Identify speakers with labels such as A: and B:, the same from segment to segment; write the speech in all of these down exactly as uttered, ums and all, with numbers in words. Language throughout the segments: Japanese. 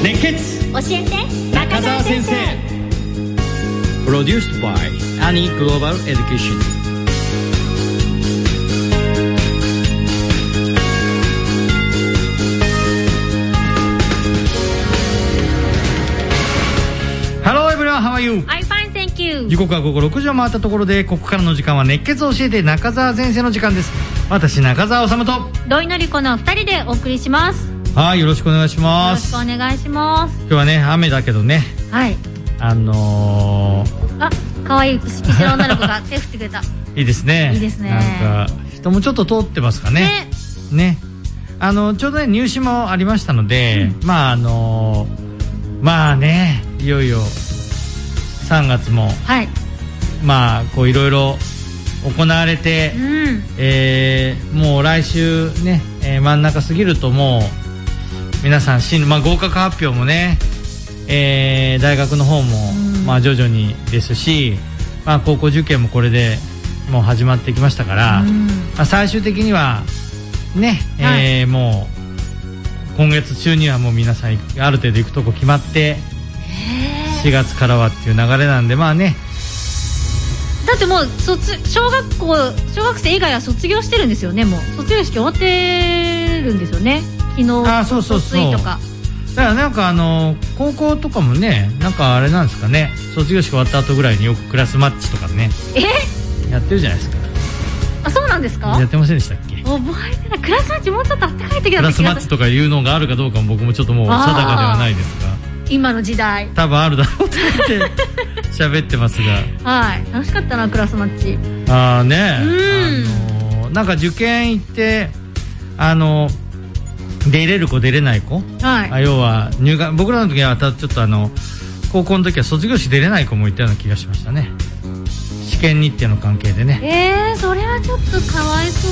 A: 熱血
B: 教えて
A: 中澤先生。プロデュース by アニーグローバルエデュケーション。Hello everyone, how are you?
B: I'm fine, thank you.
A: 時刻は午後ろくじを回ったところで、ここからの時間は熱血を教えて中澤先生の時間です。私中澤治と
B: 土井典子のふたりでお送りします。
A: はい、よろしくお願いします。
B: よろしくお願いします。
A: 今日はね、雨だけどね、
B: はい、
A: あのー、
B: あ、可愛い後ろの女の子が手振ってくれた。
A: いいですね。
B: いいですね。
A: なんか人もちょっと通ってますかね。ね。ね、あのちょうどね入試もありましたので、うん、まああのー、まあね、いよいよさんがつも、はい、まあこういろいろ行われて、うん、えー、もう来週ね、えー、真ん中過ぎるともう皆さん進、まあ、合格発表もね、えー、大学の方も、うん、まあ徐々にですし、まあ、高校受験もこれでもう始まってきましたから、うん、まあ、最終的にはね、はい、えー、もう今月中にはもう皆さんある程度行くとこ決まってしがつからはっていう流れなんで、まあね、
B: だってもう卒小学校小学生以外は卒業してるんですよね。もう卒業式終わってるんですよね。昨日
A: あ、そうそうそう、
B: とか
A: だからなんかあの高校とかもね、なんかあれなんですかね、卒業式終わった後ぐらいによくクラスマッチとかね、えやってるじゃないですか。
B: あ、そうなんですか。
A: やってませんでしたっけ。
B: 覚えてない。クラスマッチもうちょっとあったかい時だった気がする。クラ
A: スマッチとかいうのがあるかどうかも僕もちょっともう定かではないですが、
B: 今の時代
A: 多分あるだろうと思って喋ってますが、はい、
B: 楽しかったなクラスマッチ。
A: ああね、うん、あのなんか受験行ってあの出れる子出れない子、はい、あ、要は入学、僕らの時はちょっとあの高校の時は卒業式出れない子もいたような気がしましたね。試験日程の関係でね。
B: えー、それはちょっとかわいそう。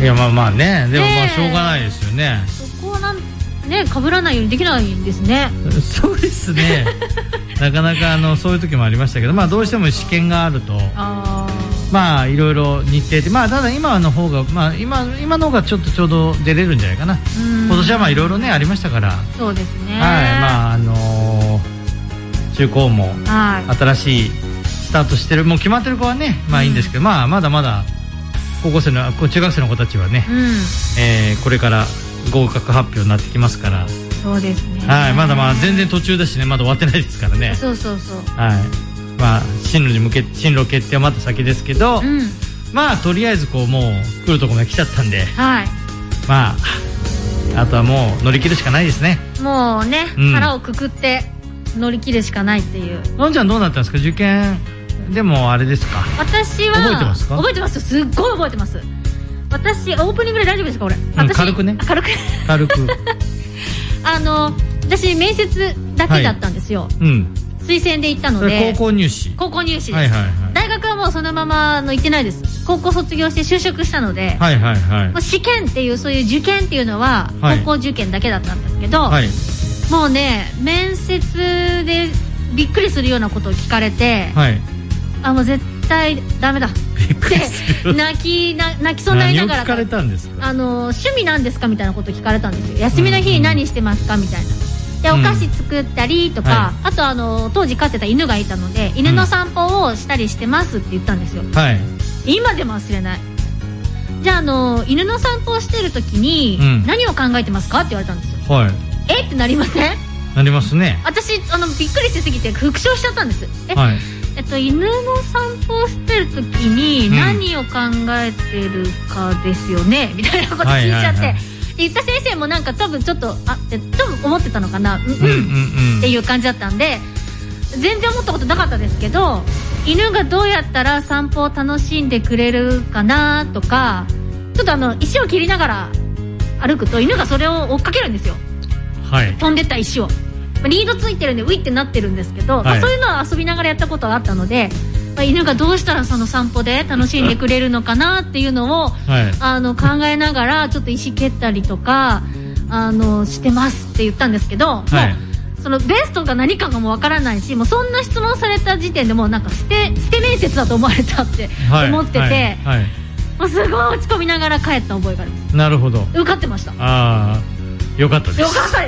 A: いや、まあまあね、でもまあしょうがないですよね。
B: そこはなんね、被らないようにできないんですね。
A: そうですね。なかなかあのそういう時もありましたけど、まあどうしても試験があると、あ、まあいろいろ日程で、まあただ今の方が、まあ今今の方がちょっとちょうど出れるんじゃないかな。今年はまあいろいろねありましたから。
B: そうですね。
A: はい、まああのー、中高も新しいスタートしてる、もう決まってる子はね、まあいいんですけど、うん、まあまだまだ高校生の中学生の子たちはね、うん、えー、これから合格発表になってきますから。
B: そうですね。
A: はい、まだまあ全然途中だしね、まだ終わってないですからね。
B: そうそうそう。
A: はい。まあ進路に向け進路決定はまた先ですけど、うん、まあとりあえずこうもう来るところまで来ちゃったんで、はい。まああとはもう乗り切るしかないですね。
B: もうね、うん、腹をくくって乗り切るしかないっていう。
A: のんちゃんどうなったんですか、受験。でもあれですか。
B: 私は
A: 覚えてますか。
B: 覚えてます。すっごい覚えてます。私オープニングで大丈夫ですか、これ。
A: うん、軽くね。
B: 軽く
A: 軽く
B: あの私面接だけだったんですよ、はい、うん、推薦で行ったので。
A: 高校入試。
B: 高校入試です、
A: はいはいはい、
B: 大学はもうそのままの行ってないです。高校卒業して就職したので、
A: はいはいはい、
B: もう試験っていうそういう受験っていうのは高校受験だけだったんですけど、はい、もうね面接でびっくりするようなことを聞かれて、はい、あ、もう絶対ダメだって泣きな泣きそうになりながら、
A: 何を聞かれたんですか。
B: あの趣味なんですかみたいなこと聞かれたんですよ。休みの日に何してますかみたいな。で、お菓子作ったりとか、うん、はい、あとあの当時飼ってた犬がいたので犬の散歩をしたりしてますって言ったんですよ、はい、今でも忘れない。じゃあ、あの犬の散歩をしてる時に、うん、何を考えてますかって言われたんですよ、はい、えってなりません？
A: なりますね。
B: 私あのびっくりしすぎて復唱しちゃったんです。え、はい、えっと、犬の散歩をしてる時に何を考えてるかですよね、うん、みたいなこと聞いちゃって、はいはいはい、で言った先生もなんか多分ちょっとあって多分思ってたのかな、うんうん、うんうん、っていう感じだったんで全然思ったことなかったですけど、犬がどうやったら散歩を楽しんでくれるかなとか、ちょっとあの石を切りながら歩くと犬がそれを追っかけるんですよ、はい、飛んでった石を。リードついてるんでウィってなってるんですけど、はい、まあ、そういうのは遊びながらやったことがあったので、まあ、犬がどうしたらその散歩で楽しんでくれるのかなっていうのを、はい、あの考えながらちょっと石蹴ったりとかあのしてますって言ったんですけど、はい、もうそのベストが何かがもうわからないし、もうそんな質問された時点でもうなんか捨て捨て面接だと思われたって思ってて、はいはいはい、もうすごい落ち込みながら帰った覚えがあります。
A: なるほど。
B: 受かってました。
A: ああ、よかったです。
B: よかったです。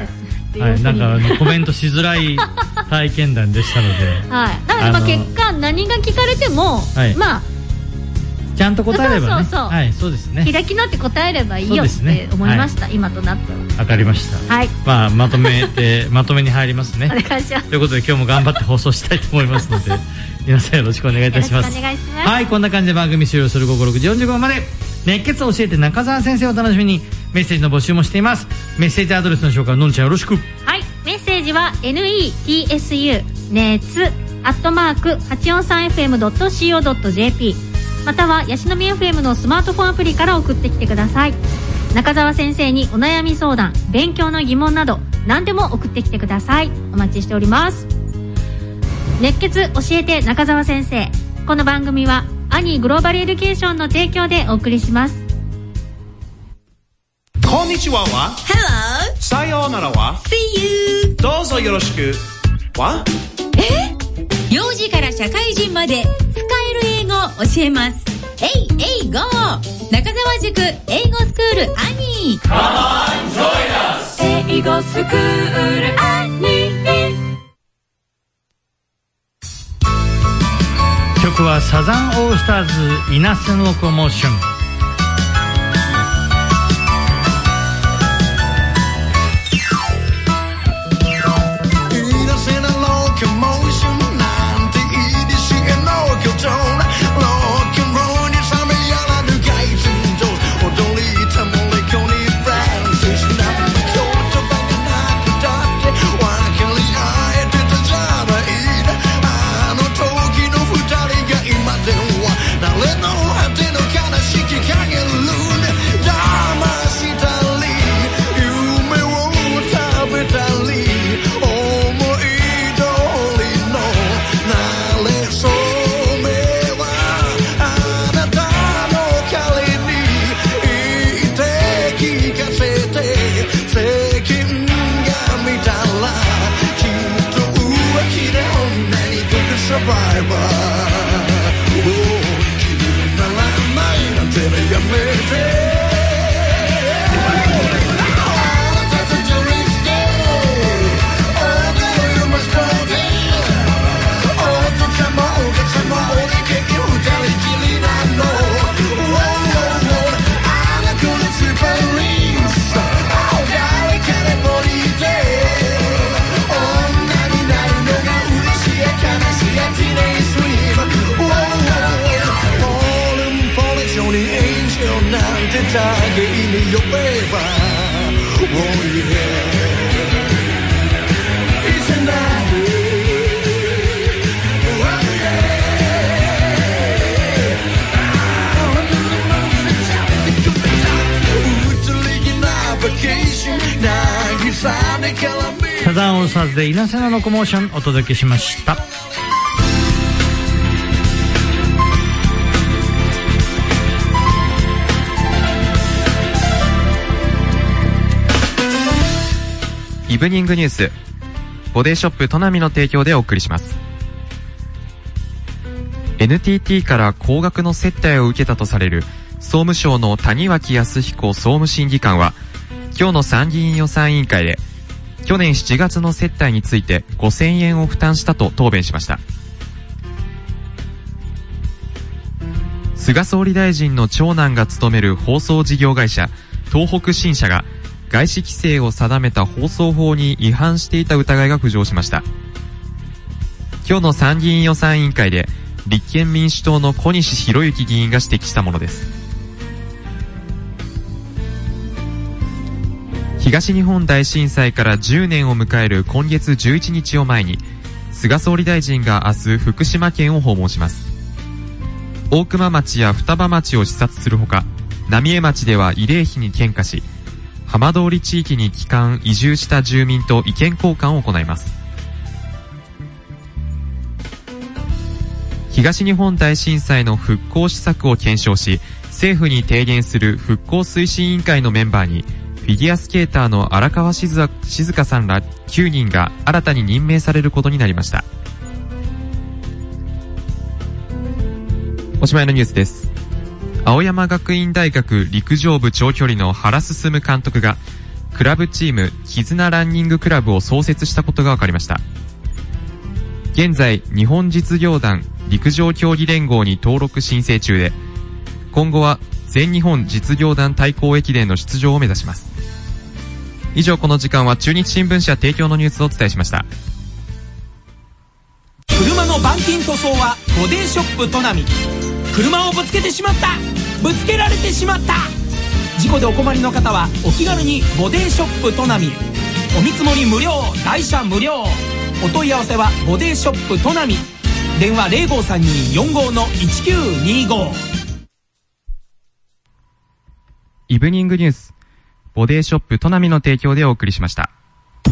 B: っていう、
A: はい、なんかあのコメントしづらい体験談でしたので、
B: はい、だからまあ結果何が聞かれても、はい、まあ
A: ちゃんと答えればね、
B: そうそうそう、
A: はい、そうですね、
B: 開き直って答えればいいよって思いました、ね、はい、今となっては。
A: わかりました、はい、まあ、まとめてまとめに入りますね。
B: お願いします。
A: ということで今日も頑張って放送したいと思いますので皆さんよろしくお願いいたします。
B: よろしくお願いします。
A: はい、こんな感じで番組終了する午後ろくじよんじゅうごふんまで熱血を教えて中澤先生をお楽しみに。メッセージの募集もしています。メッセージアドレスの紹介をのんちゃんよろしく。
B: はい、メッセージは ネッツ 熱アットマーク はちよんさんエフエムドットシーオードットジェーピー またはヤシの実 エフエム のスマートフォンアプリから送ってきてください。中澤先生にお悩み相談、勉強の疑問など何でも送ってきてください。お待ちしております。熱血教えて中澤先生、この番組はアニーグローバルエデュケーションの提供でお送りします。
C: こんにちはは
D: Hello
C: さようならは
D: See you
C: どうぞよろしくは
D: え幼児から社会人まで使える英語を教えます。えいえい ゴー 中澤塾英語スクールアニー
C: Come on join us
D: 英語スクールアニー。
A: 曲はサザンオールスターズイナセのロコモーション。サザンオールスターズでイナセのロコモーションお届けしました。
E: イブニングニュース、ボディショップトナミの提供でお送りします。 エヌティーティー から高額の接待を受けたとされる総務省の谷脇康彦総務審議官は今日の参議院予算委員会で去年しちがつの接待についてごせんえんを負担したと答弁しました。菅総理大臣の長男が勤める放送事業会社東北新社が外資規制を定めた放送法に違反していた疑いが浮上しました。今日の参議院予算委員会で立憲民主党の小西洋之議員が指摘したものです。東日本大震災からじゅうねんを迎える今月じゅういちにちを前に菅総理大臣が明日福島県を訪問します。大熊町や双葉町を視察するほか、浪江町では慰霊碑に献花し、浜通り地域に帰還移住した住民と意見交換を行います。東日本大震災の復興施策を検証し政府に提言する復興推進委員会のメンバーにフィギュアスケーターの荒川静香さんらきゅうにんが新たに任命されることになりました。おしまいのニュースです。青山学院大学陸上部長距離の原進監督がクラブチーム絆ランニングクラブを創設したことが分かりました。現在日本実業団陸上競技連合に登録申請中で、今後は全日本実業団対抗駅伝の出場を目指します。以上、この時間は中日新聞社提供のニュースをお伝えしました。
F: 車の板金塗装はボディショップトナミ。車をぶつけてしまった、ぶつけられてしまった、事故でお困りの方はお気軽にボディショップトナミへ。お見積もり無料、台車無料。お問い合わせはボディショップトナミ。電話 ゼロごさんに よんご のいちきゅうにご。
E: イブニングニュース、ボディショップトナミの提供でお送りしました。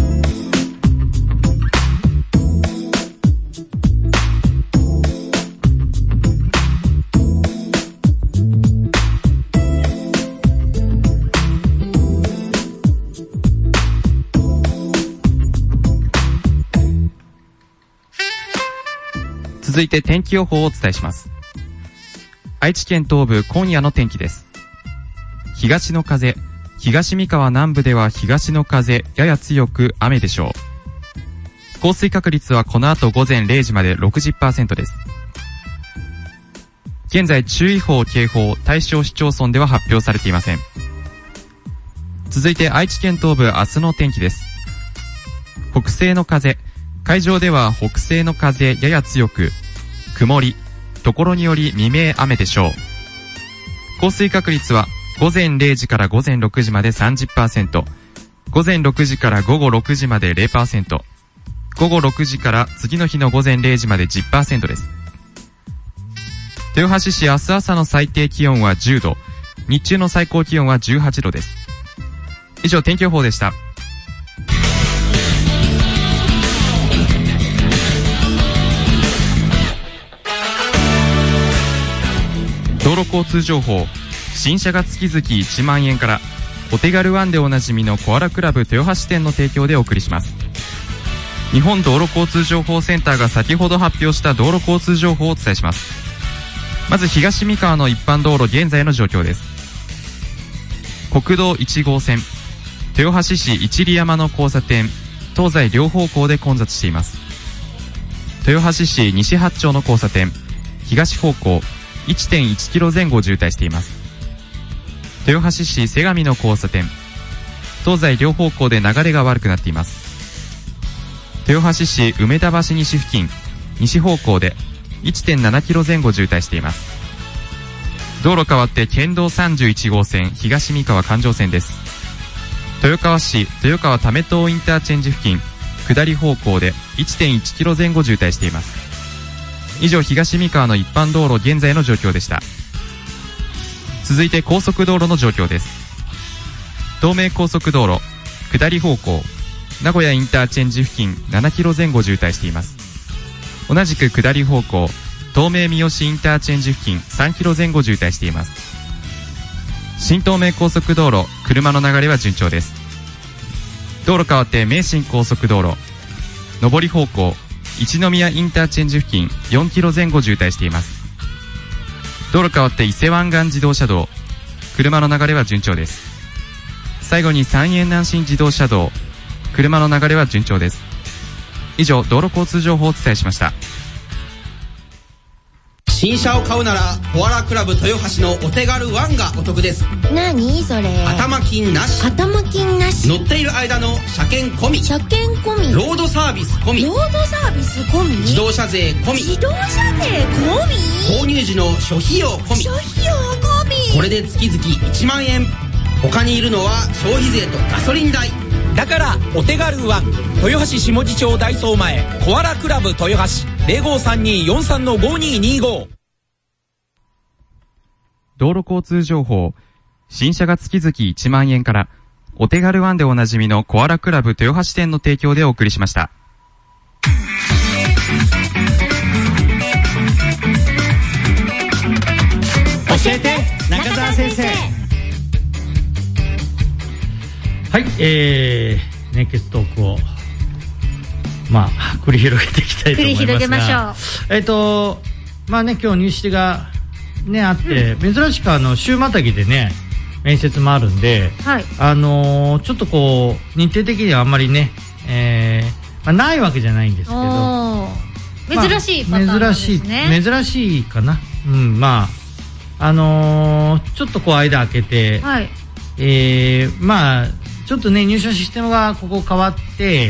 E: 続いて天気予報をお伝えします。愛知県東部、今夜の天気です。東の風、東三河南部では東の風やや強く雨でしょう。降水確率はこの後午前れいじまで ろくじゅっパーセント です。現在注意報、警報、対象市町村では発表されていません。続いて愛知県東部、明日の天気です。北西の風、海上では北西の風やや強く、曇り、ところにより未明雨でしょう。降水確率は午前れいじから午前ろくじまで さんじゅっパーセント、午前ろくじから午後ろくじまで ゼロパーセント、午後ろくじから次の日の午前れいじまで じゅっパーセント です。豊橋市、明日朝の最低気温はじゅうど、日中の最高気温はじゅうはちどです。以上、天気予報でした。道路交通情報、新車が月々いちまんえんから、お手軽ワンでおなじみのコアラクラブ豊橋店の提供でお送りします。日本道路交通情報センターが先ほど発表した道路交通情報をお伝えします。まず東三河の一般道路、現在の状況です。国道いち号線、豊橋市一里山の交差点、東西両方向で混雑しています。豊橋市西八丁の交差点、東方向 いってんいちキロ 前後渋滞しています。豊橋市瀬上の交差点、東西両方向で流れが悪くなっています。豊橋市梅田橋西付近、西方向で いってんななキロ 前後渋滞しています。道路変わって県道さんじゅういち号線、東三河環状線です。豊川市豊川為東インターチェンジ付近、下り方向で いってんいちキロ 前後渋滞しています。以上、東三河の一般道路現在の状況でした。続いて高速道路の状況です。東名高速道路下り方向、名古屋インターチェンジ付近ななキロ 前後渋滞しています。同じく下り方向、東名三好インターチェンジ付近さんキロ 前後渋滞しています。新東名高速道路、車の流れは順調です。道路変わって名神高速道路上り方向、一宮インターチェンジ付近よんキロ 前後渋滞しています。道路変わって伊勢湾岸自動車道、車の流れは順調です。最後に三遠南信自動車道、車の流れは順調です。以上、道路交通情報をお伝えしました。
G: 新車を買うならコアラクラブ豊橋のお手軽ワンがお得です。
H: 何それ？
G: 頭金なし。
H: 頭金なし。
G: 乗っている間の車検込み。
H: 車検込み。
G: ロードサービス込み。
H: ロードサービス込み。
G: 自動車税込み。
H: 自動車税込み。
G: 購入時の諸費用込み。
H: 諸費用込み。
G: これで月々いちまんえん。他にいるのは消費税とガソリン代。
F: だからお手軽ワン、豊橋下地町ダイソー前コアラクラブ豊橋 ゼロごさんに よんさん のごににご。
E: 道路交通情報、新車が月々いちまんえんから、お手軽ワンでおなじみのコアラクラブ豊橋店の提供でお送りしました。
A: 教えて中澤先生。はい、えー、熱血トークをまあ繰り広げていきたいと思いますが、繰り広げましょう。えっとまあね、今日入試がねあって、うん、珍しくあの週またぎでね面接もあるんで、
B: はい、
A: あのー、ちょっとこう日程的にはあんまりね、えーまあ、ないわけじゃないんですけど、
B: 珍しいパターンなんですね。
A: 珍しい珍しいかな。うん、まああのー、ちょっとこう間空けて、はい、えー、まあちょっとね入社システムがここ変わって、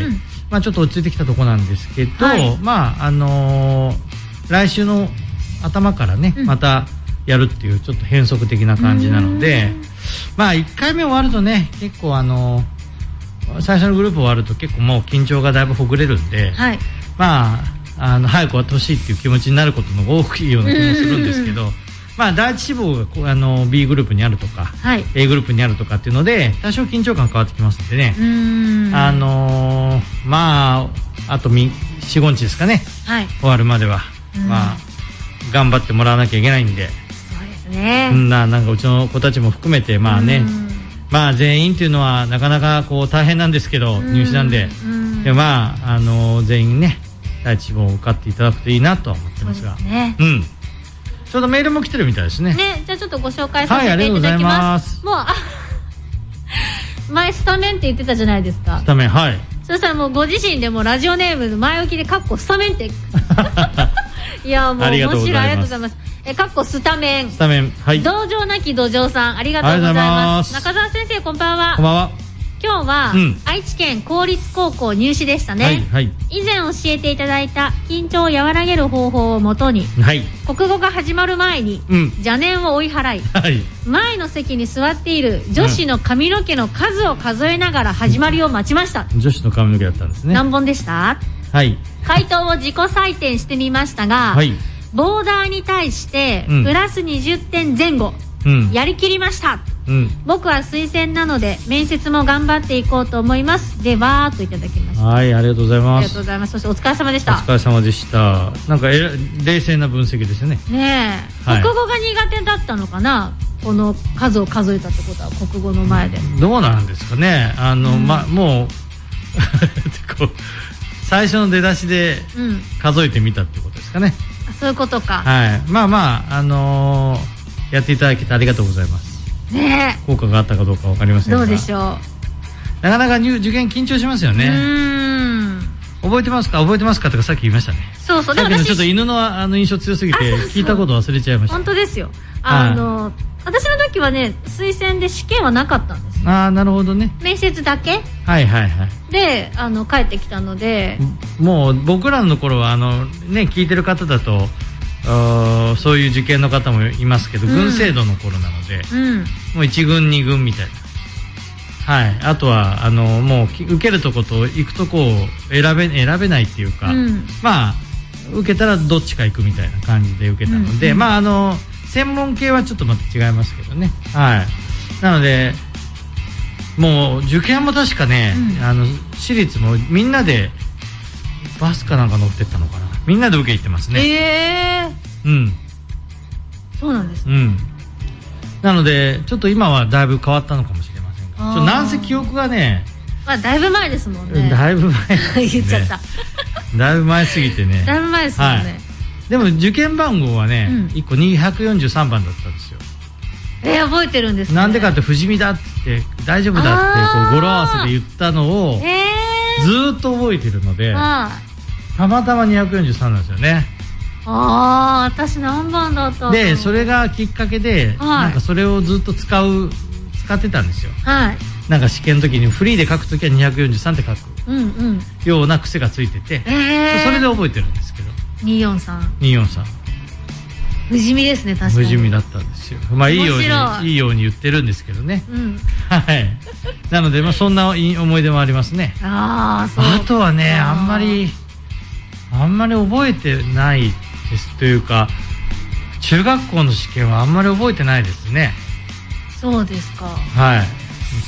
A: うん、まあちょっと落ち着いてきたところなんですけど、はい、まああのー、来週の頭からね、うん、またやるっていうちょっと変則的な感じなので、まあいっかいめ終わるとね結構あのー、最初のグループ終わると結構もう緊張がだいぶほぐれるんで、はい、まああの早く終わってほしいっていう気持ちになることの方が多いような気もするんですけど、まあ第一志望があの ビー グループにあるとか、はい、A グループにあるとかっていうので多少緊張感変わってきますんでね、うーん、あのー、まああとよん、ごにちですかね、はい、終わるまではまあ頑張ってもらわなきゃいけないんで、
B: そうですね、
A: ななんかうちの子たちも含めてまあね、まあ全員っていうのはなかなかこう大変なんですけど入試なんで、でまああのー、全員ね第一志望を受かっていただくといいなとは思ってますが、そうですね、うん、ちょうどメールも来てるみたいですね。
B: ね、じゃあちょっとご紹介させていただきます。はい、もうあ前スタメンって言ってたじゃないですか。
A: スタメン、はい。
B: そしたらもうご自身でもラジオネームの前置きでカッコスタメンっていやもう面白い、ありがとうございます。えカッコスタメン。
A: スタメン、はい。
B: 道場なき土壌さんありがとうございます。中澤先生こんばんは。
A: こんばんは。
B: 今日は、うん、愛知県公立高校入試でしたね、はいはい、以前教えていただいた緊張を和らげる方法をもとに、はい、国語が始まる前に、うん、邪念を追い払い、はい、前の席に座っている女子の髪の毛の数を数えながら始まりを待ちました、
A: うん、女子の髪の毛だったんですね。
B: 何本でした？はい、回答を自己採点してみましたが、はい、ボーダーに対して、うん、プラスにじゅってんぜん後、うん、やりきりました、うん、僕は推薦なので面接も頑張っていこうと思います。ではーといただきました。
A: はい、ありがとうございます。
B: ありがとうございます。そしてお疲れ様でした。
A: お疲れ様でした。なんかえ冷静な分析ですね。
B: ねえ、はい、国語が苦手だったのかな、この数を数えたってことは国語の前で。
A: どうなんですかね。あの、うん、まもうこう最初の出だしで数えてみたってことですかね。
B: うん、あ、そういうことか。
A: はい、まあまああのー、やっていただけてありがとうございます。ね、効果があったかどうか分かりませんが、
B: どうでしょう。
A: なかなか受験緊張しますよね。うーん、覚えてますか覚えてますかとかさっき言いましたね。
B: そうそう、
A: さっきのちょっと犬のあの印象強すぎて聞いたこと忘れちゃいました。
B: 本当ですよ。あの、はい、私の時はね推薦で試験はなかったんですよ。
A: ああ、なるほどね。
B: 面接だけ、
A: はいはいはい、
B: であの帰ってきたので、も
A: う僕らの頃はあのね聞いてる方だとあそういう受験の方もいますけど、うん、軍制度の頃なので、うん、もういち軍に軍みたいな、はい、あとはあのもう受けるとこと行くとこを選べ選べないっていうか、うん、まあ受けたらどっちか行くみたいな感じで受けたので、うん、まああの専門系はちょっとまた違いますけどね、はい、なのでもう受験も確かね、うん、あの私立もみんなでバスかなんか乗ってったのかな、みんなで受け行ってますね。
B: えー、
A: うん、
B: そうなんです、
A: うん、なのでちょっと今はだいぶ変わったのかもしれませんが、ちょっとなんせ記憶がね、
B: まあだいぶ前ですもんね。
A: だいぶ前ですね
B: 言っちゃった
A: だいぶ前すぎてね、
B: だいぶ前ですもんね、はい、
A: でも受験番号はね、うん、いっこにひゃくよんじゅうさんばんだったんですよ。
B: えー、覚えてるんですね。
A: なんでかって不死身だって大丈夫だってこう語呂合わせで言ったのを、えー、ずーっと覚えてるので、たまたまにひゃくよんじゅうさんなんですよね。
B: ああ、私何番だったの
A: で、それがきっかけで、はい、なんかそれをずっと使う使ってたんですよ、はい、なんか試験の時にフリーで書く時はにひゃくよんじゅうさんって書く、うんうん、ような癖がついてて、えー、それで覚えてるんですけど、にひゃくよんじゅうさんにひゃくよんじゅうさん
B: 不死身ですね。確かに
A: 不死身だったんですよ。まあいいようにいいように言ってるんですけどね、うん、はいなので、まあ、そんな思い出もありますね。
B: ああ、
A: あとはね、あんまりあんまり覚えてないですというか、中学校の試験はあんまり覚えてないですね。
B: そうですか。
A: はい、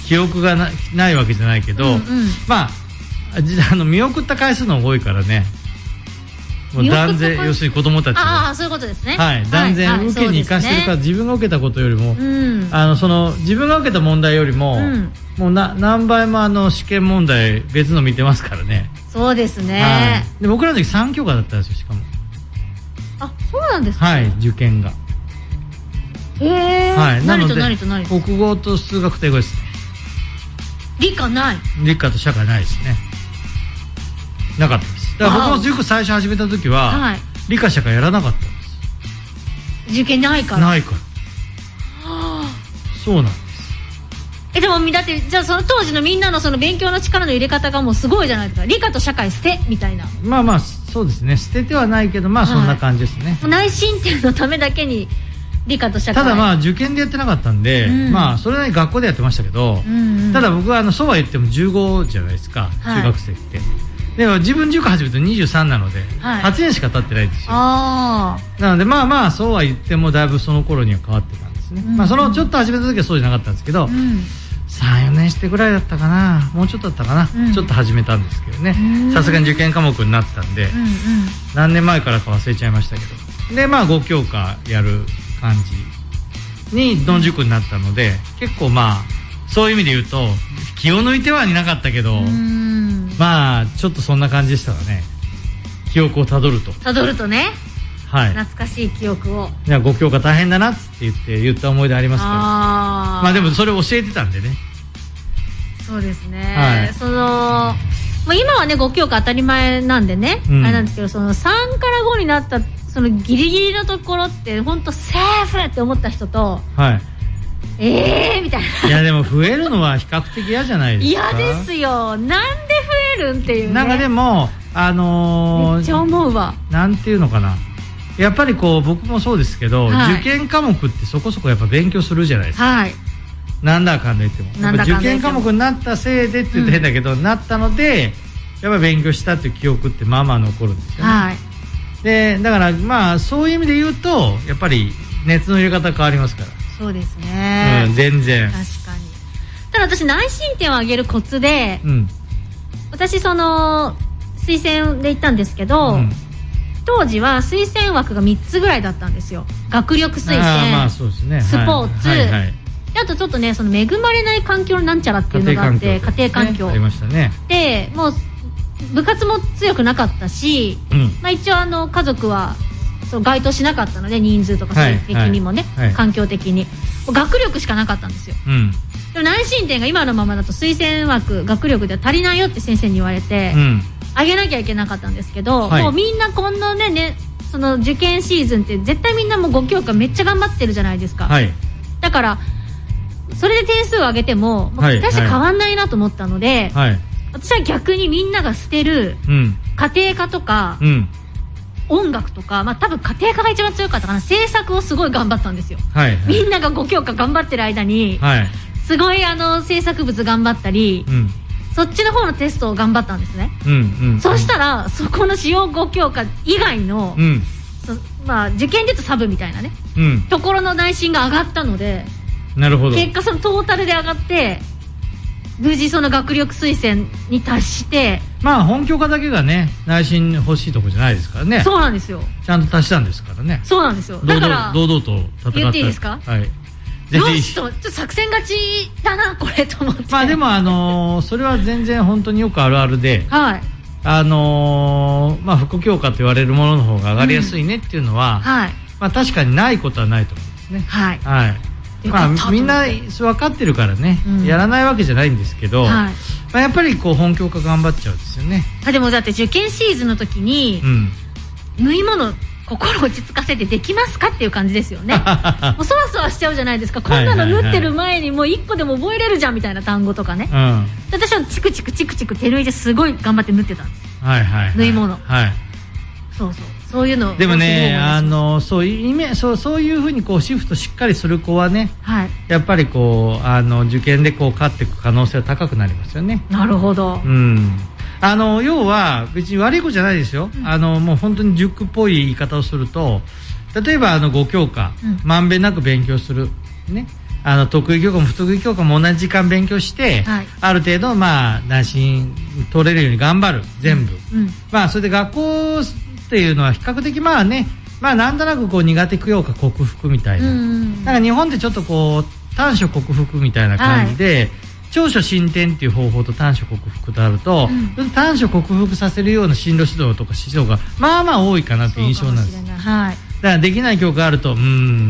A: 記憶が な, ないわけじゃないけど、うんうん、まああの見送った回数の多いからね、もう断然、要するに子供たち
B: ああ、そういうことですね、
A: はい、断然受けに行かせてるから、はいはい、自分が受けたことよりも、うん、あのその自分が受けた問題よりも、うん、もうな何倍もあの試験問題別の見てますからね。
B: そうですね、
A: はい、で僕らの時さん教科だったんですよ。しかも
B: あ、そうなんですか。
A: はい、受験が
B: へえ、
A: はい、なので
B: 何と何と何と
A: 国語と数学と英語ですね。
B: 理科ない。
A: 理科と社会ないですね。なかったです。だから僕も塾最初始めた時は、はい、理科社会やらなかったんです。
B: 受験ないから
A: ないから、はあ、そうなんです。
B: えでもだってじゃあその当時のみんなのその勉強の力の入れ方がもうすごいじゃないですか。理科と社会捨てみたいな。
A: まあまあそうですね、捨ててはないけどまあそんな感じですね、
B: はい、内申点のためだけに理科と社会。
A: ただまあ受験でやってなかったんで、うん、まあそれなりに学校でやってましたけど、うんうん、ただ僕はあのそうは言ってもじゅうごじゃないですか、はい、中学生って。でも自分塾始めてにじゅうさんなので、はい、はちねんしか経ってないんですよ。あなのでまあまあそうは言ってもだいぶその頃には変わってたんですね、うんうん、まあそのちょっと始めた時はそうじゃなかったんですけど、うん、さん、よねんしてぐらいだったかな、もうちょっとだったかな、うん、ちょっと始めたんですけどね、さすがに受験科目になったんで、うんうん、何年前からか忘れちゃいましたけど、でまあご教科やる感じにどん塾になったので、結構まあそういう意味で言うと気を抜いてはいなかったけど、まあちょっとそんな感じでしたかね。記憶をたどると
B: たどるとね、
A: はい、
B: 懐かしい記憶を。
A: いやご教科大変だなって言って言った思い出ありますから。あまあでもそれを教えてたんでね。
B: そうですね、はい、そのまあ、今はねご教科当たり前なんでね、うん、あれなんですけど、そのさんからごになったそのギリギリのところって本当セーフって思った人と、はいえーみたいな。
A: いやでも増えるのは比較的嫌じゃないですか。
B: 嫌ですよ。なんで増えるんっていうね。
A: なんかでもあのー、
B: めっちゃ思うわ。
A: なんていうのかな、やっぱりこう僕もそうですけど、はい、受験科目ってそこそこやっぱ勉強するじゃないですか、はい、なんだかんだ言ってもやっぱ受験科目になったせいでって言うと変だけど、うん、なったのでやっぱ勉強したっていう記憶ってまあまあ残るんですよね、はい、でだからまあそういう意味で言うとやっぱり熱の入れ方変わりますから。
B: そうですね、
A: うん、全然
B: 確かに。ただ私内申点を上げるコツで、うん、私その推薦で行ったんですけど、うん、当時は推薦枠がみっつぐらいだったんですよ。学力推薦、
A: まあそうですね、
B: スポーツ、はいはいはい、あとちょっとねその恵まれない環境なんちゃらっていうのがあって、家庭環境、
A: ね、ありましたね。
B: でもう部活も強くなかったし、うん、まあ、一応あの家族はそう該当しなかったので、人数とかそういう的にもね、はいはい、環境的に学力しかなかったんですよ、うん、でも内申点が今のままだと推薦枠学力では足りないよって先生に言われて、うん、上げなきゃいけなかったんですけど、はい、もうみんなこの ね, ねその受験シーズンって絶対みんなもうご教科めっちゃ頑張ってるじゃないですか、はい、だからそれで点数を上げても、もう私変わんないなと思ったので、はいはい、私は逆にみんなが捨てる家庭科とか、うん、音楽とか、まあ、多分家庭科が一番強かったかな、制作をすごい頑張ったんですよ、はいはい、みんながご教科頑張ってる間に、はい、すごいあの制作物頑張ったり、うん、そっちの方のテストを頑張ったんですね、うんうんうん、そうしたらそこの主要ご教科以外の、うん、そまあ、受験で言うとサブみたいなね、うん、ところの内申が上がったので、
A: なるほど、
B: 結果そのトータルで上がって無事その学力推薦に達して、
A: まあ本教科だけがね内申欲しいとこじゃないですからね。
B: そうなんですよ、
A: ちゃんと達したんですからね。
B: そうなんですよ。だから
A: 堂々と戦った。
B: 言っていいですか。
A: はい、
B: よしとちょっと作戦勝ちだなこれと思って。
A: まあでもあのー、それは全然本当によくあるあるで、はい、あのー、まあ副教科と言われるものの方が上がりやすいねっていうのは、うん、はい、まあ確かにないことはないと思うんですね。はい、はい、まあ、みんな分かってるからね、うん、やらないわけじゃないんですけど、はい、まあ、やっぱりこう本教科頑張っちゃうんですよね。
B: あでもだって受験シーズンの時に、うん、縫い物心落ち着かせてできますかっていう感じですよねもうそわそわしちゃうじゃないですか。こんなの縫ってる前にもういっこでも覚えれるじゃんみたいな単語とかね、うん、私はチクチクチクチク手縫いですごい頑張って縫ってたんです、はいはいはい、縫い物、はい、そうそうそういうの
A: でもね、あのそういうそうそういうふうにこうシフトしっかりする子はね、はい、やっぱりこうあの受験でこう勝っていく可能性は高くなりますよね。
B: なるほど、
A: うん、あの要は別に悪い子じゃないですよ、うん、あのもう本当に塾っぽい言い方をすると、例えばあのご教科、うん、まんべんなく勉強する、ね、あの得意教科も不得意教科も同じ時間勉強して、はい、ある程度まあ内申取れるように頑張る全部、うんうん、まあそれで学校っていうのは比較的まあね、まあなんとなくこう苦手教科克服みたいな、うん、なんか日本ってちょっとこう短所克服みたいな感じで、はい、長所進展っていう方法と短所克服とあると、うん、短所克服させるような進路指導とか指導がまあまあ多いかなっていう印象なんです。はい、だからできない教科あると、うーん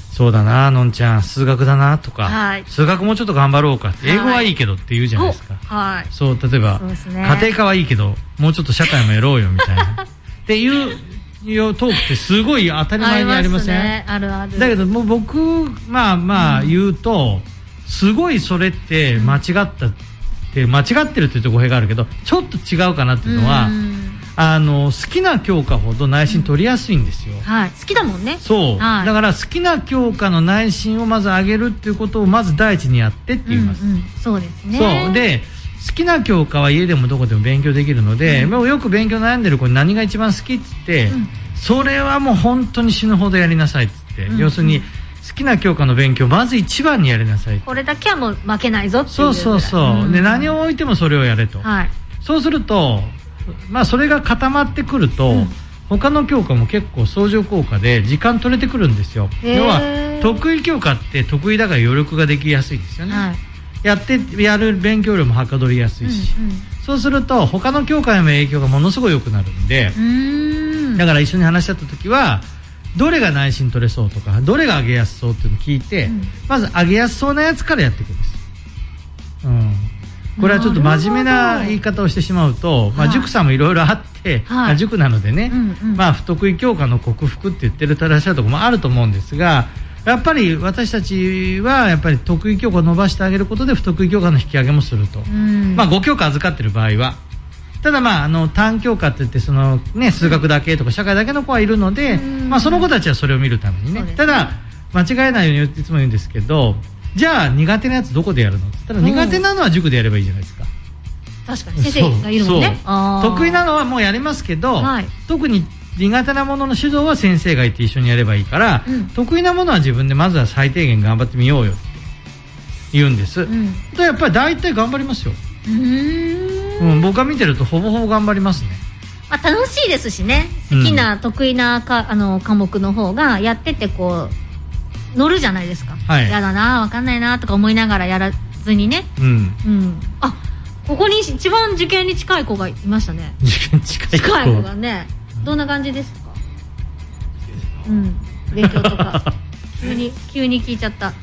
A: そうだなのんちゃん数学だなとか、
B: はい、
A: 数学もうちょっと頑張ろうか、英語はいいけどって言うじゃないですか、
B: はい、
A: そう例えばそうです、ね、家庭科はいいけどもうちょっと社会もやろうよみたいなっていうトークってすごい当たり前にありません？ ありますね、あるある。だけどもう僕まあまあ言うと、うん、すごいそれって間違ったって間違ってるっていうと語弊があるけどちょっと違うかなっていうのは、うん、あの好きな教科ほど内申取りやすいんですよ、うん
B: はい、好きだもんね。
A: そう、はい、だから好きな教科の内申をまず上げるっていうことをまず第一にやってって言います、
B: うんうん、そうですね。
A: そうで好きな教科は家でもどこでも勉強できるので、うん、もうよく勉強悩んでる子に何が一番好きって言って、うん、それはもう本当に死ぬほどやりなさいって言って、うん、要するに好きな教科の勉強まず一番にやりなさい。
B: これだけはもう負けないぞっていう。
A: そうそうそう、うん、で何を置いてもそれをやれと、はい、そうするとまあそれが固まってくると、うん、他の教科も結構相乗効果で時間取れてくるんですよ。要は得意教科って得意だから余力ができやすいですよね、はい、やってやる勉強量もはかどりやすいし、うんうん、そうすると他の教科への影響がものすごい良くなるんで、うーんだから一緒に話し合った時はどれが内申取れそうとかどれが上げやすそうっていうのを聞いて、うん、まず上げやすそうなやつからやっていくんです、うん、これはちょっと真面目な言い方をしてしまうと、まあ、塾さんもいろいろあって、はいまあ、塾なのでね、うんうんまあ、不得意教科の克服って言ってるらっしゃるところもあると思うんですがやっぱり私たちはやっぱり得意教科を伸ばしてあげることで不得意教科の引き上げもすると、うんまあ、ご教科預かってる場合はただまああの単教科って言ってその、ね、数学だけとか社会だけの子はいるので、まあ、その子たちはそれを見るためにねただ間違えないようにいつも言うんですけどじゃあ苦手なやつどこでやるのって言ったら苦手なのは塾でやればいいじゃないですか。
B: 確かに先生がいるもんね。
A: 得意なのはもうやりますけど、はい、特に苦手なものの指導は先生がいて一緒にやればいいから、うん、得意なものは自分でまずは最低限頑張ってみようよって言うんです、うん、とやっぱり大体頑張りますよ。うーんうん、僕が見てるとほぼほぼ頑張りますね。
B: まあ、楽しいですしね好きな、うん、得意なかあの科目の方がやっててこう乗るじゃないですか、はい、やだな分かんないなとか思いながらやらずにね、うんうん、あここに一番受験に近い子がいましたね。
A: 受験近い子
B: 近い子がねどんな感じですか？うん勉強とか急に急に聞いちゃった。でも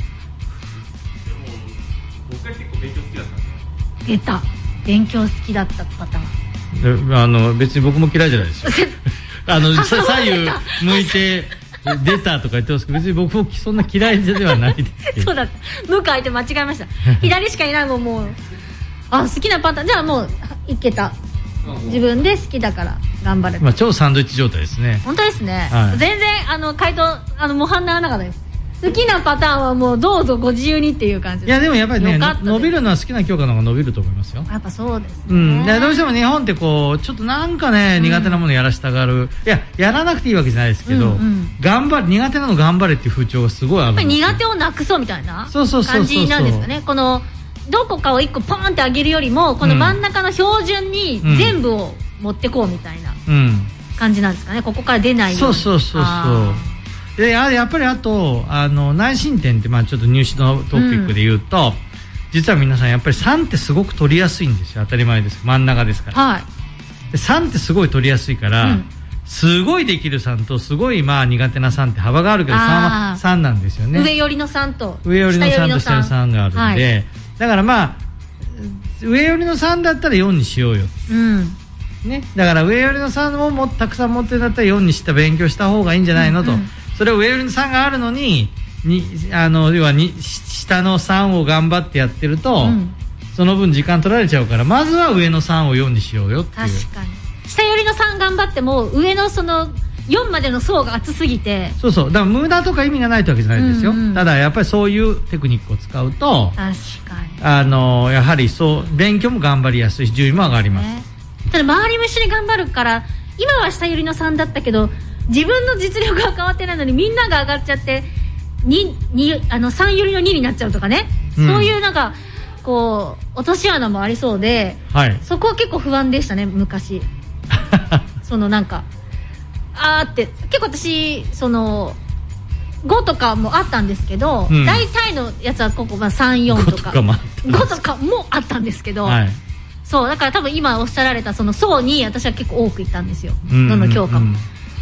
E: 僕は結構勉強好きだったんですよ。
B: 出た勉強好きだったパター
A: ン。あの別に僕も嫌いじゃないですよあの左右向いて出たとか言ってますけど別に僕もそんな嫌いではないですけど
B: そうだった向かいて間違えました左しかいないもんもうあ好きなパターンじゃあもういけた自分で好きだから頑張れ、
A: まあ、超サンドイッチ状態ですね。
B: 本当ですね、はい、全然あの回答あの模範にならなかったです。好きなパターンはもうどうぞご自由にっていう感じで。
A: いやでもやっぱりね伸びるのは好きな教科の方が伸びると思いますよ。
B: やっぱそうですね、
A: うん、でどうしても日本ってこうちょっとなんかね、うん、苦手なものやらしたがるいややらなくていいわけじゃないですけど、うんうん、頑張れ苦手なの頑張れっていう風潮がすごいあるんですよ。
B: やっぱり苦手をなくそうみたいな感じなんですかね。このどこかをいっこポーンって上げるよりもこの真ん中の標準に全部を持ってこうみたいな感じなんですかね。ここから出ないように。
A: そうそうそうそうでやっぱりあとあの内申点ってまあちょっと入試のトピックで言うと、うん、実は皆さんやっぱりさんってすごく取りやすいんですよ。当たり前です真ん中ですから、はい、でさんってすごい取りやすいから、うん、すごいできるさんとすごいまあ苦手なさんって幅があるけどさんはさんなんですよね。
B: 上寄りのさんと
A: 上寄りのさんと下寄りのさんがあるんで、はい、だからまあ上寄りのさんだったらよんにしようよ、うんね、だから上寄りのさんをもたくさん持ってるんだったらよんにした勉強した方がいいんじゃないのと、うんうん、それは上寄りのさんがあるのににあの要はに下のさんを頑張ってやってると、うん、その分時間取られちゃうからまずは上のさんをよんにしようよっていう。
B: 確かに下寄りのさん頑張っても上のそのよんまでの層が厚すぎて
A: そうそうだから無駄とか意味がないってわけじゃないですよ、うんうん、ただやっぱりそういうテクニックを使うと
B: 確かに
A: あのやはりそう勉強も頑張りやすいし順位も上がります、ね、
B: ただ周りも一緒に頑張るから今は下寄りのさんだったけど自分の実力が変わってないのにみんなが上がっちゃってににあのさん寄りのにになっちゃうとかね、うん、そういうなんかこう落とし穴もありそうで、はい、そこは結構不安でしたね昔そのなんかあーって結構私そのごとかもあったんですけど、うん、大体のやつはここ、まあ、さん、よんとかごとかもあったんですけど、はい、そうだから多分今おっしゃられたその層に私は結構多くいったんですよ、うんうんうん、どの教科も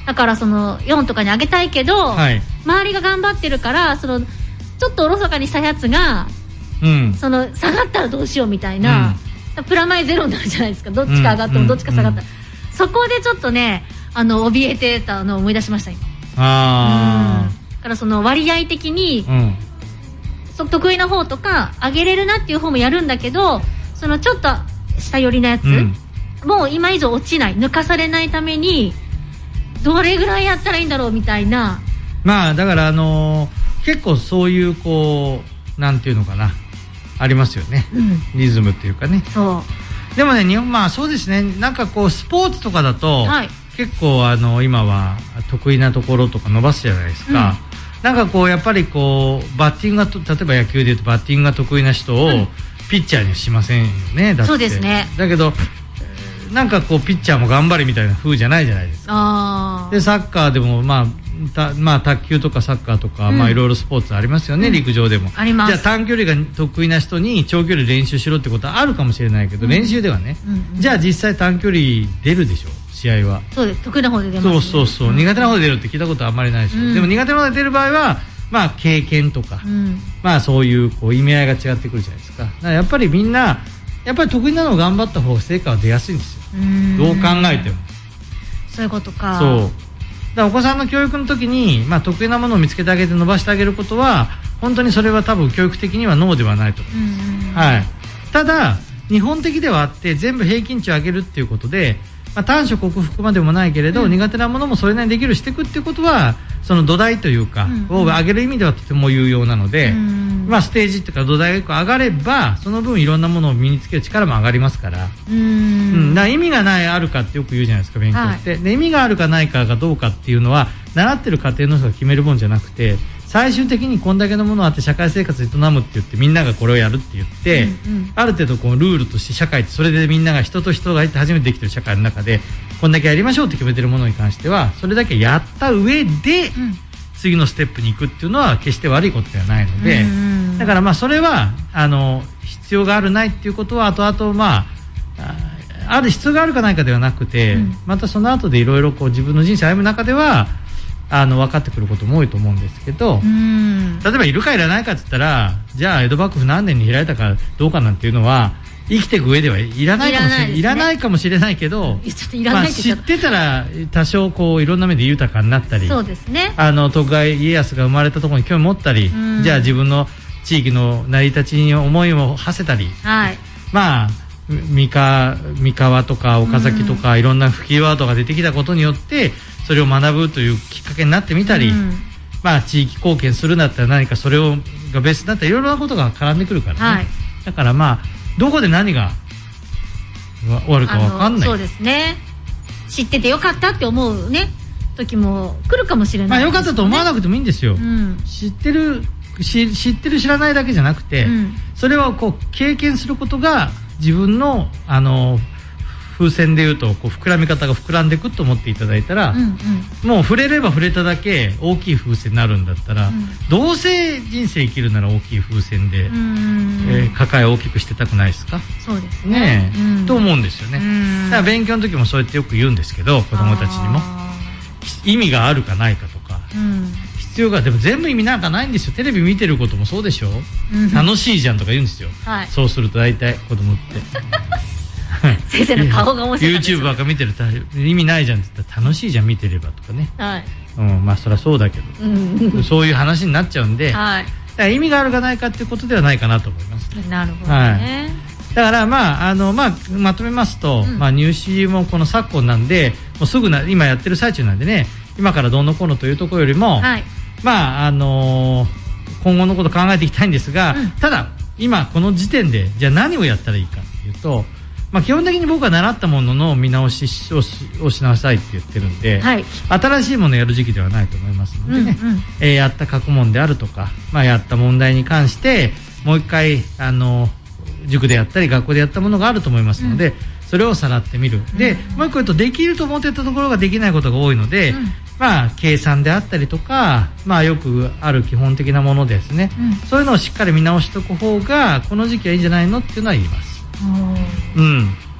B: だからそのよんとかに上げたいけど、
A: はい、
B: 周りが頑張ってるからそのちょっとおろそかにしたやつが、
A: うん、
B: その下がったらどうしようみたいな、うん、プラマイゼロになるじゃないですか。どっちか上がってもどっちか下がったら、うんうん、そこでちょっとねあの怯えてたのを思い出しました今。
A: あ
B: ー、だからその割合的に、うん、そ得意な方とか上げれるなっていう方もやるんだけど、そのちょっと下寄りなやつ、うん、もう今以上落ちない抜かされないためにどれぐらいやったらいいんだろうみたいな。
A: まあだからあのー、結構そういうこうなんていうのかなありますよね、うん、リズムっていうかね。
B: そう
A: でもね日本まあそうですね、なんかこうスポーツとかだと、はい、結構あの今は得意なところとか伸ばすじゃないですか、うん、なんかこうやっぱりこうバッティングが例えば野球でいうとバッティングが得意な人を、うん、ピッチャーにはしませんよね。だって
B: そうですね。
A: だけどなんかこうピッチャーも頑張りみたいな風じゃないじゃないですか。
B: あ
A: でサッカーでもまあたまあ、卓球とかサッカーとか、うん、まあいろいろスポーツありますよね、うん、陸上でも
B: あります。
A: じゃあ短距離が得意な人に長距離練習しろってことはあるかもしれないけど、うん、練習ではね、うんうん、じゃあ実際短距離出るでしょ試合は。
B: そうです、得意な方で出ます、ね、
A: そうそうそう、うん、苦手な方で出るって聞いたことはあんまりないでしょ、うん、でも苦手な方で出る場合はまあ経験とか、うん、まあそういう、こう意味合いが違ってくるじゃないですか。だからやっぱりみんなやっぱり得意なのを頑張った方が成果は出やすいんですよ。どう考えても
B: そういうことか。
A: そうだからお子さんの教育の時に、まあ、得意なものを見つけてあげて伸ばしてあげることは本当にそれは多分教育的にはノーではないと思います、はい、ただ日本的ではあって全部平均値を上げるっていうことで、まあ、短所克服までもないけれど、うん、苦手なものもそれなりにできるしていくっていうことはその土台というか、うん、を上げる意味ではとても有用なので、うん、まあ、ステージというか土台が上がればその分いろんなものを身につける力も上がりますから、うん、うん、だから意味がないあるかってよく言うじゃないですか勉強って、はい、で意味があるかないかがどうかっていうのは習ってる家庭の人が決めるもんじゃなくて最終的にこんだけのものあって社会生活を営むって言ってみんながこれをやるって言って、うんうん、ある程度こうルールとして社会ってそれでみんなが人と人がいて初めてできてる社会の中でこんだけやりましょうって決めてるものに関してはそれだけやった上で、うん、次のステップに行くっていうのは決して悪いことではないので、うん、だからまあそれはあの必要があるないっていうことは後々まあある必要があるかないかではなくて、うん、またその後でいろいろこう自分の人生を歩む中ではあの分かってくることも多いと思うんですけど、うん、例えばいるかいらないかって言ったらじゃあ江戸幕府何年に開いたかどうかなんていうのは生きていく上ではいらないかもしれない、いらないかもしれないけど、まあ、知ってたら多少こういろんな目で豊かになったり、
B: そうですね、
A: あの徳川家康が生まれたところに興味持ったり、うん、じゃあ自分の地域の成り立ちに思いを馳せたり、はい、まあ三河、三河とか岡崎とか、うん、いろんなキーワードが出てきたことによってそれを学ぶというきっかけになってみたり、うん、まあ地域貢献するんだったら何かそれをがベースになったらいろいろなことが絡んでくるからね、はい、だからまあどこで何が終わるか分かんない。
B: そうですね、知っててよかったって思うね時も来るかもしれない、
A: ね、まあよかったと思わなくてもいいんですよ、うん、知ってるし知ってる知らないだけじゃなくて、うん、それをこう経験することが自分のあの風船でいうとこう膨らみ方が膨らんでいくと思っていただいたら、うんうん、もう触れれば触れただけ大きい風船になるんだったら、うん、どうせ人生生きるなら大きい風船で、えー、抱え大きくしてたくないですか。
B: そうですね、
A: ね、うん、と思うんですよね。だから勉強の時もそうやってよく言うんですけど子供たちにも意味があるかないかとか、うん、必要がでも全部意味なんかないんですよ。テレビ見てることもそうでしょ、うん、楽しいじゃんとか言うんですよ、はい、そうすると大体子供って
B: 先生の顔が面白いですよ。
A: YouTube ばっか見てると意味ないじゃんって言ったら楽しいじゃん見てればとかね、
B: はい、
A: うん、まあそりゃそうだけど、うん、そういう話になっちゃうんで、はい、だから意味があるかないかっていうことではないかなと思いますね。
B: なるほどね、はい、
A: だからまああの、まあ、まとめますと、うん、まあ、入試もこの昨今なんでもうすぐな今やってる最中なんでね今からどうのこうのというところよりも、はい、まああのー、今後のことを考えていきたいんですが、うん、ただ今この時点でじゃあ何をやったらいいかというと、まあ、基本的に僕は習ったものの見直しを し, をしなさいって言ってるんで、はい、新しいものをやる時期ではないと思いますのでね、うんうん、えー、やった過去問であるとか、まあ、やった問題に関してもう一回あの塾でやったり学校でやったものがあると思いますので、うん、それをさらってみる、うん、でもう一個言うとできると思ってたところができないことが多いので、うん、まあ、計算であったりとか、まあ、よくある基本的なものですね、うん、そういうのをしっかり見直しておく方がこの時期はいいんじゃないのっていうのは言います。うん、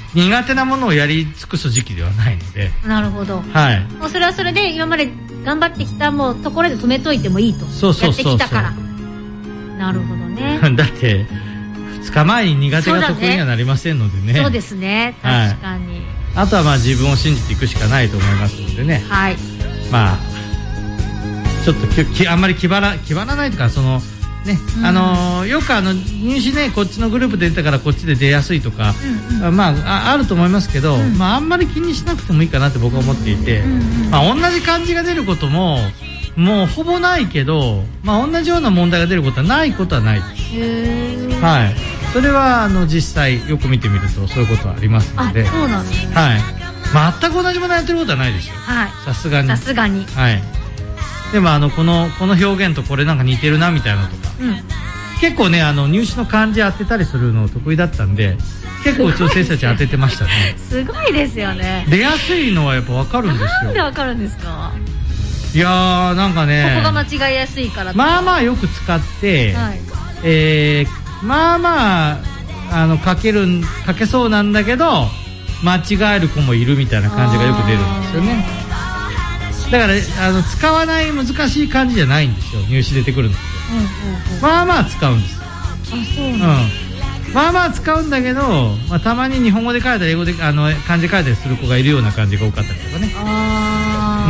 A: 苦手なものをやり尽くす時期ではないので。
B: なるほど。
A: はい。
B: もうそれはそれで今まで頑張ってきたもうところで止めといてもいいと。
A: そうそうそうそう。
B: やってきたから。なるほどね。
A: だってふつかまえに苦手が得意にはなりませんのでね。
B: そうですね。確かに。はい、
A: あとはまあ自分を信じていくしかないと思いますのでね。
B: はい。まあ
A: ちょっとききあんまり気張ら気張らないとかその。ね、うん、あのー、よくあの入試ねこっちのグループで出たからこっちで出やすいとか、うんうん、まあ あ, あると思いますけど、うん、まああんまり気にしなくてもいいかなって僕は思っていて、うんうん、まあ同じ漢字が出ることももうほぼないけど、まあ同じような問題が出ることはないことはないです。はい。それはあの実際よく見てみるとそういうことはありますので。
B: あ、そうなんですね。
A: はい。全く同じ問題やってることはないですよ。
B: はい。
A: さすがに。
B: さすがに。
A: はい。でもあのこのこの表現とこれなんか似てるなみたいなのとか、うん、結構ねあの入試の漢字当てたりするの得意だったんで結構うちの先生たち当ててましたね。
B: すごいですよね。
A: 出やすいのはやっぱ分かるんですよ。
B: なんで分かるんですか。
A: いやーなんかね
B: ここが間違いやすいから
A: まあまあよく使って、はい、えー、まあまああの書ける書けそうなんだけど間違える子もいるみたいな感じがよく出るんですよね。だからあの使わない難しい漢字じゃないんですよ入試出てくるのって、うんうんうん、まあまあ使うんです。
B: あ、そうなん、
A: うん、まあまあ使うんだけど、まあ、たまに日本語で書いたり英語であの漢字書いたりする子がいるような感じが多かったりとかね。
B: あ、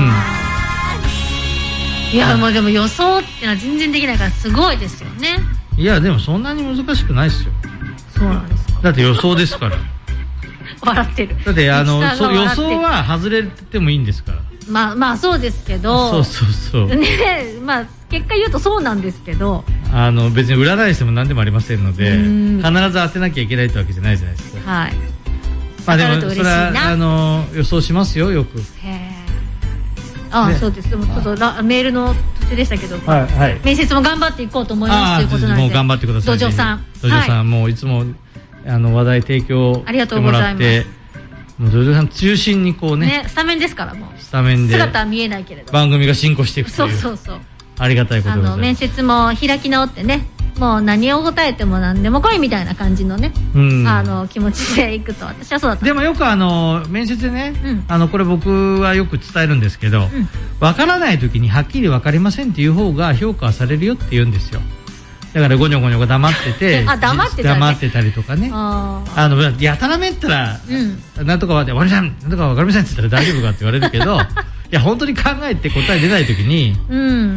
B: うん、いやもうでも予想ってのは全然できないからすごいですよね。
A: いやでもそんなに難しくないですよ。
B: そうなんですか。
A: だって予想ですから
B: 笑ってる。
A: だってあのそ予想は外れてもいいんですから。
B: まあまあそうですけど
A: そうそうそう
B: ね、まあ結果言うとそうなんですけど
A: あの別に占い師でも何でもありませんので必ず当てなきゃいけないってわけじゃないじゃないですか。
B: はい。
A: まあでもそれはあの予想しますよよく。へ
B: え。ああ、ね、そうです。でもちょっとラメールの途中でしたけど、
A: はいはい、
B: 面接も頑張っていこうと思いますということなので
A: もう頑張ってください。
B: 土壌さん
A: 土壌さん、はい、もういつもあの話題提供してもらってもう土壌さん中心にこう ね,
B: ねスタメンですからもう
A: スタメンで
B: 姿は見えないけれど
A: 番組が進行していくという
B: そうそうそう
A: ありがたいことでございます。
B: あの面接も開き直ってねもう何を答えても何でも来いみたいな感じのね、うん、あの気持ちでいくと私はそうだった。
A: でもよくあの面接でね、うん、あのこれ僕はよく伝えるんですけど、うん、分からない時にはっきり分かりませんっていう方が評価されるよって言うんですよ。だからゴニョゴニョが黙ってて
B: あ黙ってた、ね、
A: 黙ってたりとかねああのやたらめったら、うん、なんとかは終わりじゃんなんとか分かりませんって言ったら大丈夫かって言われるけどいや本当に考えて答え出ない時に、うん、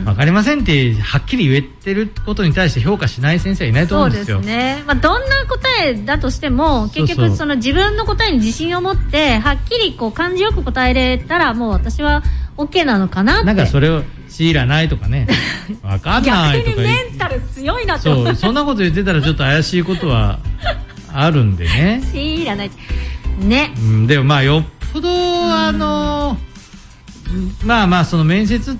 A: 分かりませんってはっきり言えてることに対して評価しない先生はいないと思うんですよ。
B: そうですね、まあ、どんな答えだとしても結局その自分の答えに自信を持ってはっきりこう感じよく答えれたらもう私は OK なのかなって。
A: なんかそれを強いらないとかね分かんないとか
B: 逆にメンタル強いなって
A: そうそんなこと言ってたらちょっと怪しいことはあるんでね
B: 強いらないね、
A: うん、でもまあよっぽどあのまあまあその面接って、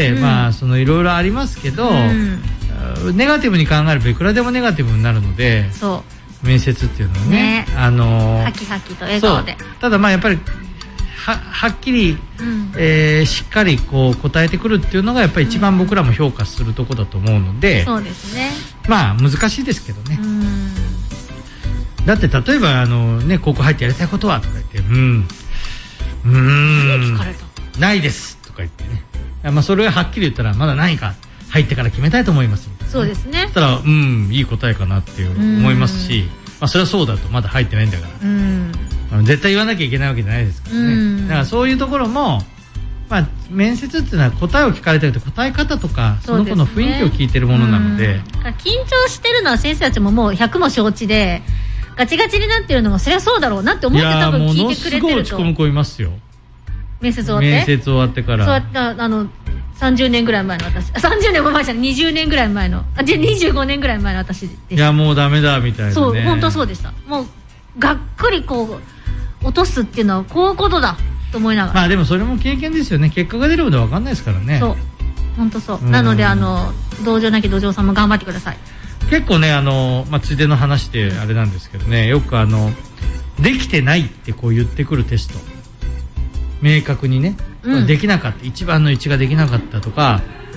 A: うん、まあそのいろいろありますけど、うん、ネガティブに考えればいくらでもネガティブになるので
B: そう
A: 面接っていうのはね、
B: ね
A: あの
B: ハキハキと笑顔で
A: ただまあやっぱりは, はっきり、うんえー、しっかりこう答えてくるっていうのがやっぱり一番僕らも評価するところだと思うので、
B: うん、そうですね
A: まあ難しいですけどね。うんだって例えばあの、ね、高校入ってやりたいことはとか言ってうんうーん
B: 聞かれた
A: ないですとか言ってねまあそれをはっきり言ったらまだないか入ってから決めたいと思います、ね、
B: そうですね
A: そしたらうんいい答えかなって思いますしまあそれはそうだとまだ入ってないんだからうん絶対言わなきゃいけないわけじゃないですからね。だからそういうところも、まあ、面接っていうのは答えを聞かれてると答え方とか そ,、ね、その子の雰囲気を聞いてるものなので
B: 緊張してるのは先生たちももうひゃくも承知でガチガチになってるのもそれはそうだろうなって思って多分聞いてくれてると。いやものすごい落ち込む子いますよ面接終わって面接終わってからそうやったあのさんじゅうねんぐらい前の私さんじゅうねんも前じゃないにじゅうねんぐらい前のあじゃにじゅうごねんぐらい前の私でした。
A: いやもうダメだみたいな、ね、
B: そう本当そうでした。もうがっくりこう落とすっていうのはこういうことだと思いながら
A: まあでもそれも経験ですよね。結果が出るまで分かんないですからね。
B: そう本当そう、うん、なのであの道場なき道場さんも頑張ってください。
A: 結構ねあの、まあ、ついでの話であれなんですけどねよくあのできてないってこう言ってくるテスト明確にね、うん、できなかったいちばんのいちができなかったとか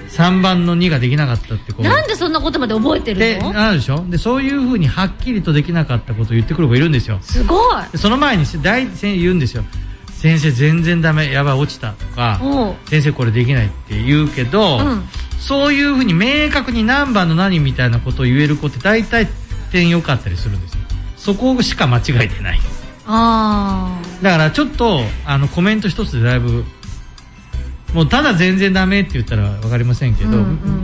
A: さんばんのにができなかったってこう。
B: なんでそんなことまで覚えてるの？
A: で、あるでしょ。で、そういう風にはっきりとできなかったことを言ってくる子がいるんですよ。
B: すごい。
A: その前に大先生言うんですよ。先生全然ダメ、やばい落ちたとか、先生これできないって言うけど、うん、そういう風に明確に何番の何みたいなことを言える子って大体点良かったりするんですよ。そこしか間違えてない。
B: あ
A: あ。だからちょっとあのコメント一つでだいぶもうただ全然ダメって言ったら分かりませんけど、うんうん、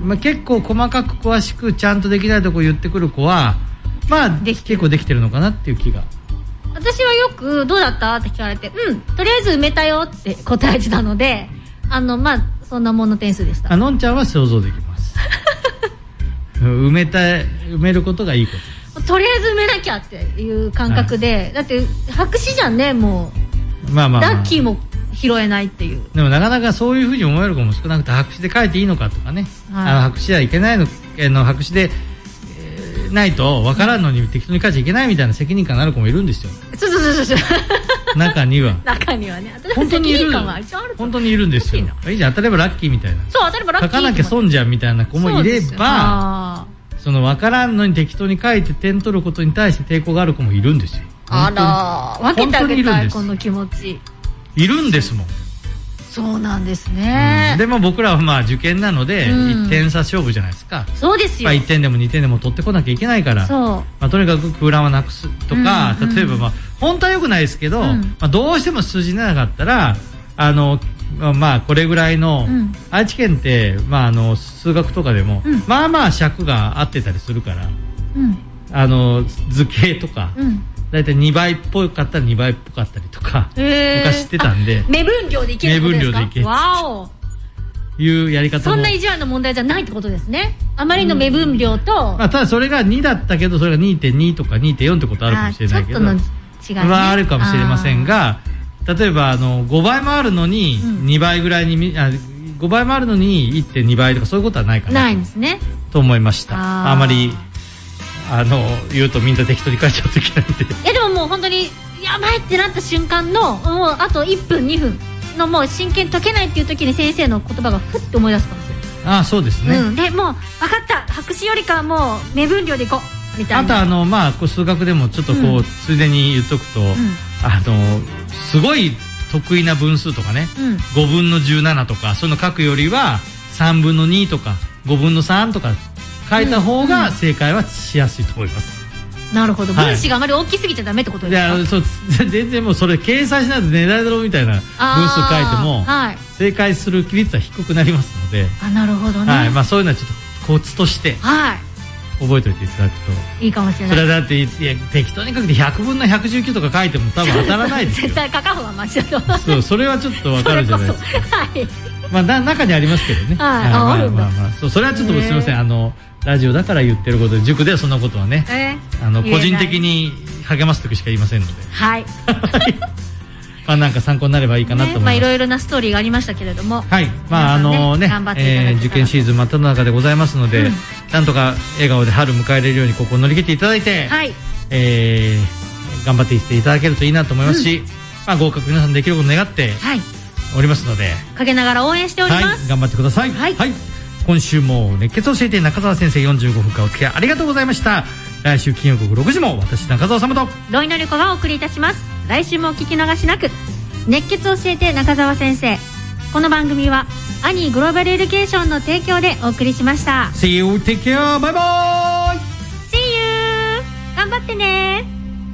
A: まあ、結構細かく詳しくちゃんとできないとこ言ってくる子はまあ結構できてるのかなっていう気が。
B: 私はよくどうだったって聞かれて、うんとりあえず埋めたよって答えてたので、あのまあそんなもんの点数でした。
A: あのんちゃんは想像できます埋めた埋めることがいいこと。
B: とりあえず埋めなきゃっていう感覚で、はい、だって白紙じゃんね、もう、まあまあまあ、ラッキーも拾えないっていう。
A: でもなかなかそういうふうに思える子も少なくて、白紙で書いていいのかとかね、はい、あの白紙はいけないの、えの白紙で、えー、ないと分からんのに適当に書いちゃいけないみたいな責任感のある子もいるんですよ。
B: そうそうそうそう
A: 中には
B: 中にはね、
A: 本当にいる、本当にいるんですよ。いいじゃん、当たればラッキーみたいな。
B: そう、当たればラッキー。
A: 書かなきゃ損じゃんみたいな子もいれば、その分からんのに適当に書いて点取ることに対して抵抗がある子もいるんですよ。
B: あら、分けてあげたい、この気持ち。
A: いるんですもん。
B: そうなんですね、
A: うん、でも僕らはまあ受験なのでいってん差勝負じゃないですか。
B: そうですよ、
A: まあ、いってんでもにてんでも取ってこなきゃいけないから、そう、まあ、とにかく空欄はなくすとか、うんうん、例えばまあ本当は良くないですけど、うん、まあ、どうしても数字なかったらあのまあこれぐらいの、うん、愛知県って、まあ、あの数学とかでも、うん、まあまあ尺が合ってたりするから、うん、あの図形とか、うん、だいたいにばいっぽかったらにばいっぽかったりとか、昔知ってたんで、
B: 目分量でいけるってことですか？
A: 目分量でいける。
B: わお。
A: いうやり方も。
B: そんな意地悪な問題じゃないってことですね。あまりの目分量と、
A: うん、まあ、ただそれがにだったけどそれが にてんに とか にてんよん ってことあるかもしれないけど、ちょっとの違い、ね、はあるかもしれませんが、例えばあのごばいもあるのににばいぐらいに、うん、あごばいもあるのに いってんに 倍とかそういうことはないかな
B: ないんですね
A: と思いました。 あ, あまりあの言うとみんな適当に書いちゃうといけないんで。い
B: やでももう本当にやばいってなった瞬間のもうあといっぷんにふんのもう真剣解けないっていう時に先生の言葉がふって思い出すかもしれない。
A: ああそうですね、
B: うん、でもう分かった白紙よりかはもう目分量でいこうみたいな。
A: あとあのまあ数学でもちょっとこう、うん、ついでに言っとくと、うん、あのすごい得意な分数とかね、うん、ごぶんのじゅうななとかそういうの書くよりはさんぶんのにとかごぶんのさんとか書いた方が正解はしやすいと思います、
B: うん、なるほど、はい、分子があまり大きすぎちゃダメってことですか？
A: いやそう全然もうそれ計算しないと寝ないだろうみたいな分数書いても、はい、正解する比率は低くなりますので。
B: あなるほどね、
A: はい、まあ、そういうのはちょっとコツとして覚えておいていただくと
B: いいかもしれない。
A: それはだっていや適当に書くてひゃくぶんのひゃくじゅうきゅうとか書いても多分当たらないですよ
B: 絶対書かん方がマシだと
A: そうそれはちょっと分かるじゃないですかはいまあ、中にありますけどね、はい、まあまあまあそうそれはちょっとすみません、あのラジオだから言ってることで塾ではそんなことはね、えー、あの個人的に励ます時しか言いませんので
B: はい
A: まあなんか参考になればいいかなと思います、ね、まあ
B: いろいろなストーリーがありましたけれども、
A: はいまああのね、えー、受験シーズン真っ只中でございますので、うん、なんとか笑顔で春迎えれるようにここを乗り切っていただいて、はい、えー、頑張っていっていただけるといいなと思いますし、うん、まあ合格皆さんできることを願っておりますので、
B: 陰ながら応援しております、はい、
A: 頑張ってください。はい、はい、今週も熱血教えて中澤先生よんじゅうごふんかんお付き合いありがとうございました。来週金曜午後ろくじも私中澤様と
B: ロイノリコがお送りいたします。来週もお聞き逃しなく。熱血教えて中澤先生、この番組はアニーグローバルエデュケーションの提供でお送りしました。
A: See you, take care, bye bye.
B: See you. 頑張ってね。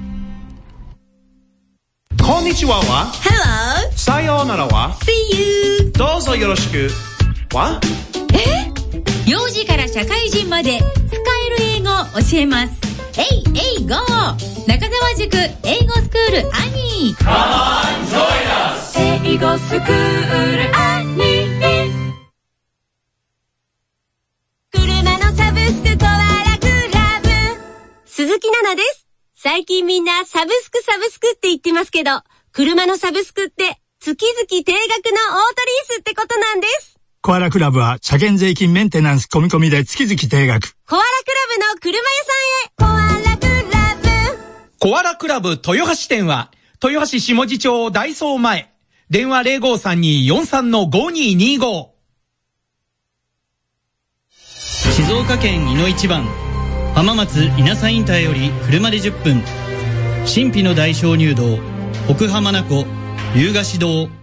C: こんにちはは
H: Hello.
C: さようならは
H: See you.
C: どうぞよろしくは
D: え幼児から社会人まで使える英語を教えます。えいえい ゴー 中澤塾英語スクールアニー
C: Come on, join us.
D: 英語スクールアニー。
H: 車のサブスクコアラクラブ、鈴木奈々です。最近みんなサブスクサブスクって言ってますけど、車のサブスクって月々定額のオートリースってことなんです。
I: コアラクラブは車検税金メンテナンス込み込みで月々定額。
H: コアラクラブの車屋さんへ。コアラクラブ。
F: コアラクラブ豊橋店は豊橋下地町ダイソー前。電話 ゼロごさんにーよんさんのごにーにーご。
J: 静岡県いの一番浜松稲佐インターより車でじゅっぷん、神秘の大鍾乳洞奥浜名湖龍ヶ志堂。